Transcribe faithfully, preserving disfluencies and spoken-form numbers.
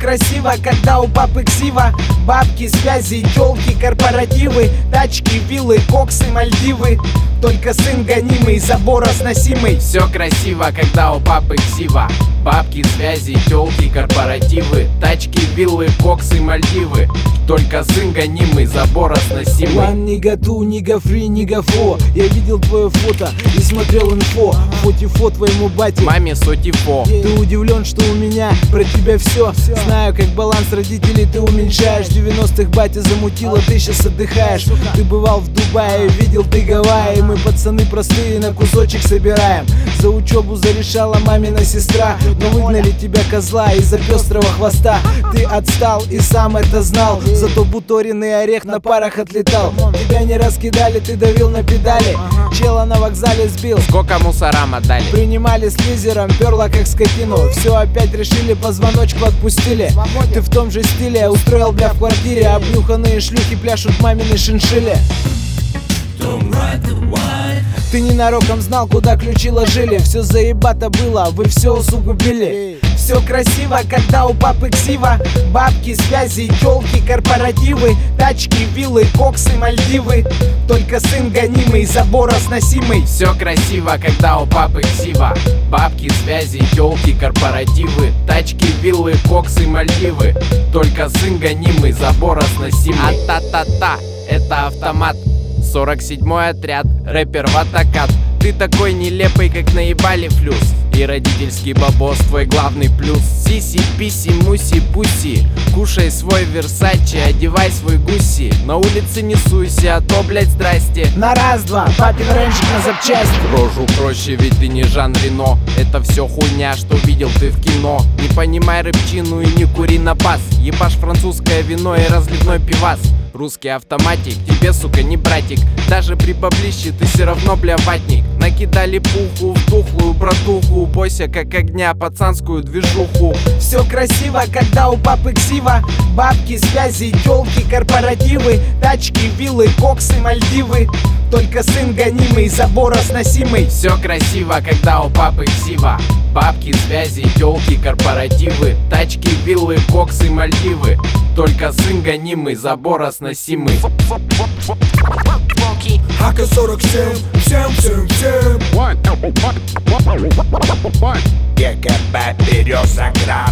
красиво, когда у папы ксива. Бабки, связи, тёлки, корпоративы, тачки, виллы, коксы, Мальдивы. Только сын гонимый, забора сносимый. Все красиво, когда у папы ксива. Бабки, связи, тёлки, корпоративы, тачки, виллы, коксы, Мальдивы. Только сын гонимый, забора сносимый. One nigga two, nigga free, nigga four. Я видел твое фото и смотрел инфо. Фотифо твоему бате, маме сотифо. Ты удивлен, что у меня про тебя все. Знаю, как баланс родителей ты уменьшаешь. В девяностых батя замутила, ты сейчас отдыхаешь. Ты бывал в Дубае, видел ты Гавайи. Мы пацаны простые, на кусочек собираем. За учебу зарешала мамина сестра, но выгнали тебя, козла, из-за пестрого хвоста. Ты отстал и сам это знал, зато буторенный орех на парах отлетал. Тебя не раскидали, ты давил на педали. Чела на вокзале сбил, сколько мусорам отдали. Принимали с лизером, перла как скотину. Все опять решили, позвоночку отпустили. Ты в том же стиле устроил, бля, в квартире. Обнюханные шлюхи пляшут мамины шиншили. Ты ненароком знал, куда ключи ложили. Все заебато было, вы все усугубили. Все красиво, когда у папы ксива. Бабки, связи, тёлки, корпоративы, тачки, виллы, коксы, Мальдивы. Только сын гонимый, забора сносимый. Все красиво, когда у папы ксива. Бабки, связи, тёлки, корпоративы, тачки, виллы, коксы, Мальдивы. Только сын гонимый, забора сносимый. А-та-та-та, это автомат. сорок седьмой отряд, рэпер Ватакат. Ты такой нелепый, как наебали флюс. И родительский бабос твой главный плюс. Сиси, писи, муси, пуси. Кушай свой Версачи, одевай свой гуси. На улице не суйся, а то, блять, здрасте. На раз-два, папин рэнчик на запчасти. Рожу проще, ведь ты не Жан Рено. Это все хуйня, что видел ты в кино. Не понимай рыбчину и не кури на бас. Ебашь французское вино и разливной пивас. Русский автоматик, тебе, сука, не братик. Даже при баблище ты все равно, бля, ватник. Накидали пуху в тухлую братуху. Бойся как огня, пацанскую движуху. Все красиво, когда у папы ксива. Бабки, связи, тёлки, корпоративы, тачки, виллы, коксы, Мальдивы. Только сын гонимый, забора сносимый. Все красиво, когда у папы ксива. Бабки, связи, тёлки, корпоративы, тачки, виллы, коксы, Мальдивы. Только сын гонимый, забора сносимый. АК сорок семь, всем, всем, всем. ГКБ Березоград.